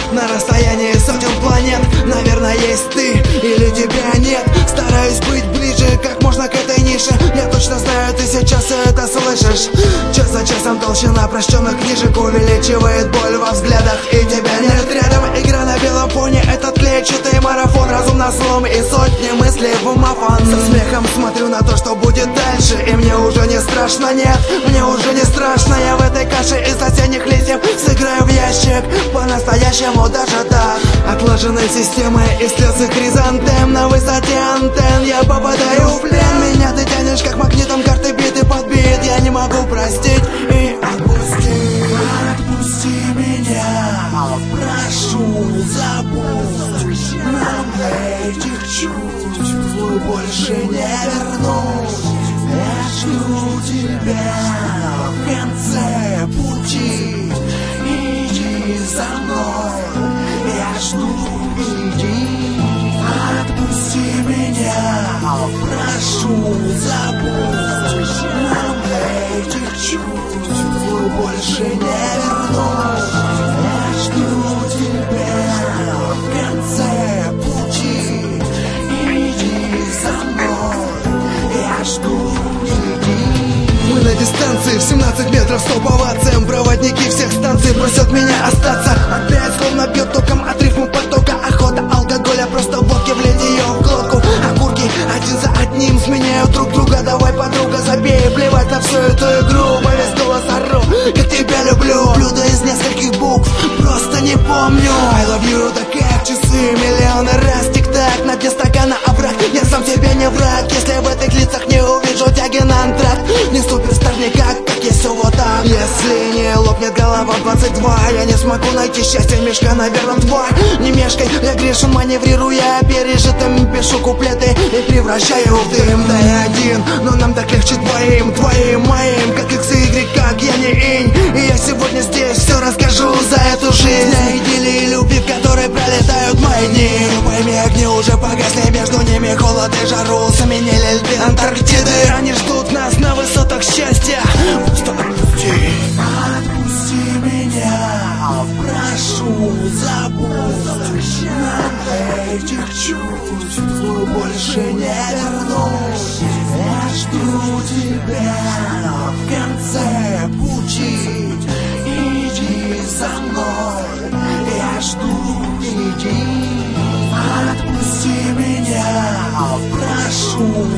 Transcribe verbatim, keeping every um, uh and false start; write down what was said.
на расстоянии сотен планет. Наверное, есть ты или тебя нет. Стараюсь быть ближе как можно к этой нише. Я точно знаю, ты сейчас это слышишь. Час за часом толщина прочтенных книжек увеличивает боль во взглядах, и тебя нет рядом. Игра на белом фоне, этот клетчатый марафон. Разум на слом и сотни мыслей в умафон. Со смехом смотрю на то, что будет дальше, и мне уже не страшно, нет, мне уже не страшно. Я в этой каше из осенних листьев сыграю в ящик, по-настоящему даже так. Отлаженной системы из слез и хризантем, на высоте антенн я попадаю в плен. Меня ты тянешь как магнитом, карты биты подбит. Я не могу простить и отпусти. Отпусти меня, прошу, забудь. Нам этих чувств больше не вернуть. Я жду тебя в конце пути. Иди за мной, я жду, иди. Отпусти меня, прошу, забудь. Нам этих чувств больше не вернуть. Я жду тебя в конце пути. Иди за мной, я жду, иди. Мы на дистанции в семнадцать метров, стоп овациям. Проводники всех станций просят меня остаться. Опять словно бьет током от рифму потока. Охота алкоголя, просто водки, влить ее в глотку. Окурки один за одним сменяют друг друга. Давай, подруга, забей, плевать на всю эту игру. Во весь голос ору, как тебя люблю. Блюдо из нескольких букв, просто не помню. I love you, так как часы, миллионы раз тик-так. На дне стакана овраг, я сам себе не враг. Если в этих лицах не увижу тяги на антракт, не суперстар никак, как есть все вот так. Если не лопнет голова в двадцать два, я не смогу найти счастье, мешка, наверное, тварь. Не мешкай, я грешен, маневрируя пережитым. Пишу куплеты и превращаю в дым. Да я один, но нам так легче двоим. Твоим, моим, как икс и игрек, как я не инь. И я сегодня здесь все расскажу за эту жизнь. Для идиллии и любви, в которой пролетают мои дни. Но пойми, огни уже погасли, между ними холод и жару заменили льды Антарктиды. Они ждут нас на высотах счастья. Просто отпусти. Отпусти меня, прошу, забудь. Нам этих чувств больше не вернуть. Я жду тебя в конце пути. Иди за мной, я жду, иди. Отпусти меня, прошу,